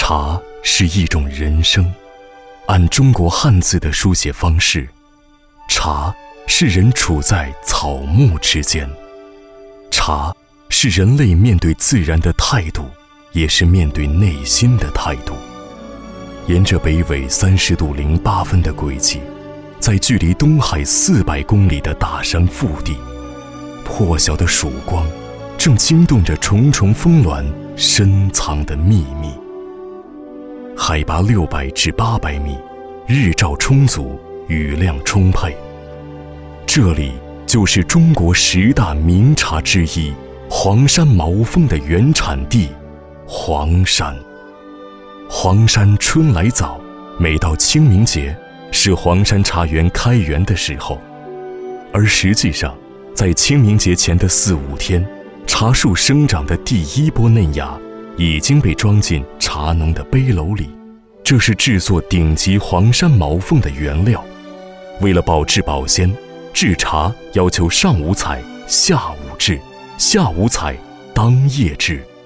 茶是一种人生，按中国汉字的书写方式，茶是人处在草木之间。茶是人类面对自然的态度，也是面对内心的态度。沿着北纬30度08分的轨迹，在距离东海400公里的大山腹地，破晓的曙光正惊动着重重峰峦深藏的秘密。海拔600至800米，日照充足，雨量充沛。这里就是中国10大名茶之一黄山毛峰的原产地黄山。黄山春来早，每到清明节是黄山茶园开园的时候，而实际上在清明节前的4、5天，茶树生长的第一波嫩芽已经被装进茶农的背篓里，这是制作顶级黄山毛峰的原料。为了保质保鲜，制茶要求上午采，下午制，下午采，当夜制。